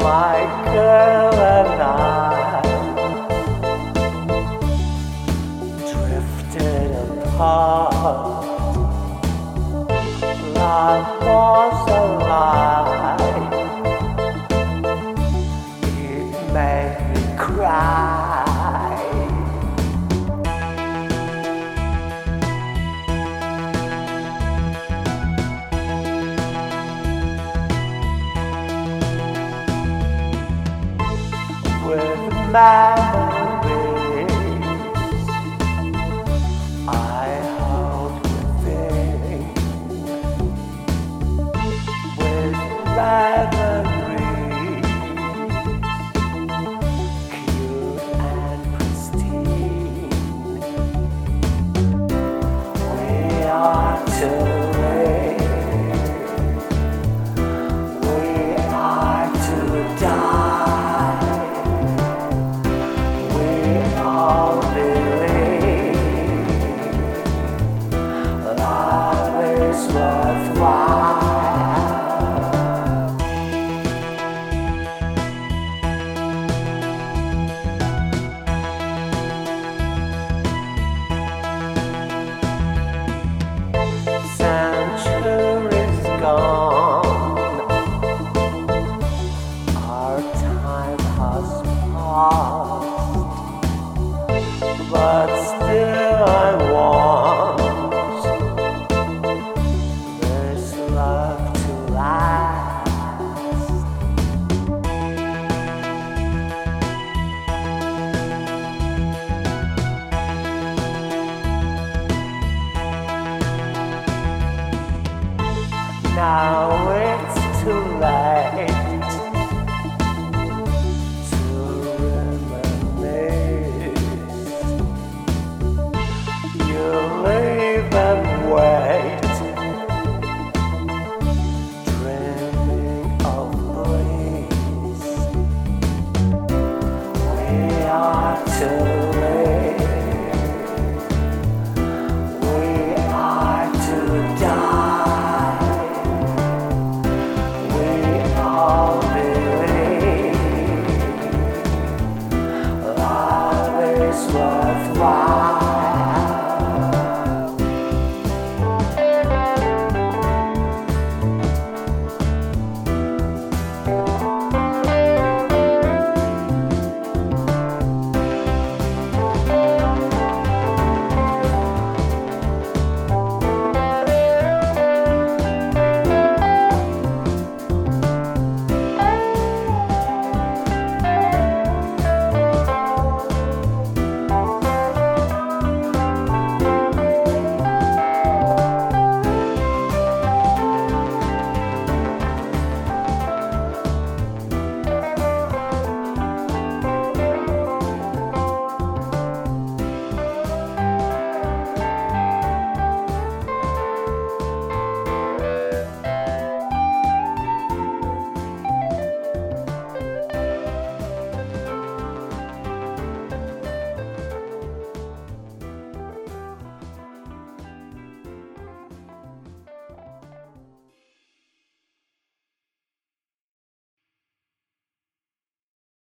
my girl and I drifted apart. Love was a lie. It made me cry. With memories I hold within, with memories cute and pristine. We are to live, we are to die. All believe love is worthwhile. Centuries gone, our time has passed, but still I want this love to last. Now it's too late.